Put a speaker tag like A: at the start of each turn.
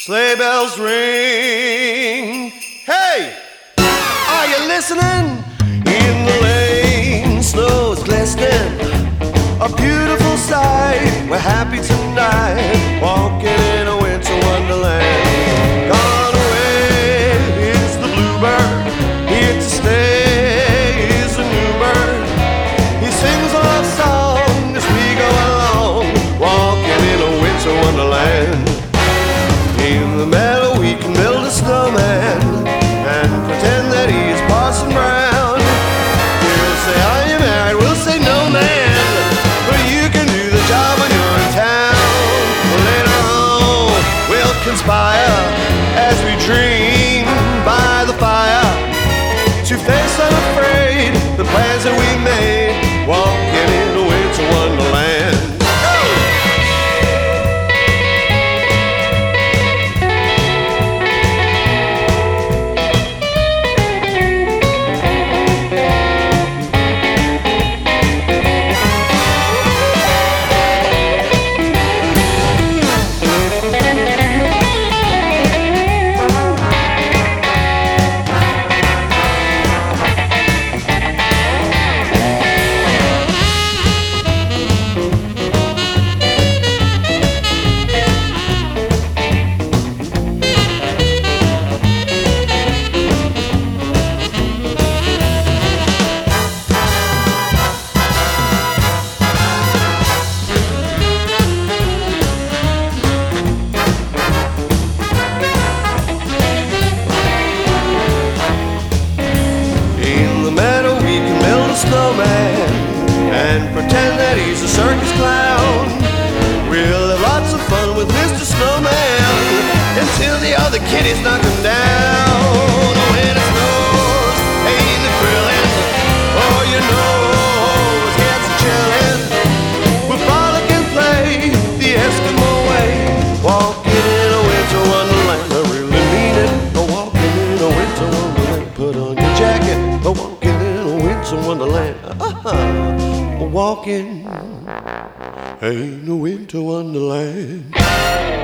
A: Sleigh bells ring. Hey, are you listening? In the lane, snow's glistening. A beautiful sight. We're happy tonight, walking in a winter wonderland. Gone away is the bluebird. Here to stay is a new bird. He sings a love song as we go along, walking in a winter wonderland. In the meadow we can build a snowman and pretend that he is Parson Brown. We'll say, are you married? We'll say, no man, but you can do the job when you're in town. Later on we'll conspire as we dream by the fire to face unafraid the plans that we made, walking in a winter wonderland. Snowman and pretend that he's a circus clown. We'll have lots of fun with Mr. Snowman until the other kitties knock him down. When it snows, ain't it thrilling? Oh, your nose gets a chillin'. We'll frolic and play the Eskimo way, walking in a winter wonderland. I really mean it. Walking in a winter wonderland. Put on your jacket. Walking in a winter wonderland. Walking in a winter wonderland.